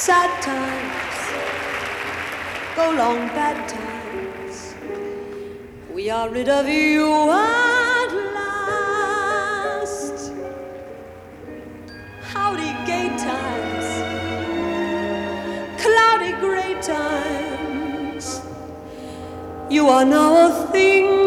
sad times, go long bad times. We are rid of you at last. Howdy gay times, cloudy gray times. You are now a thing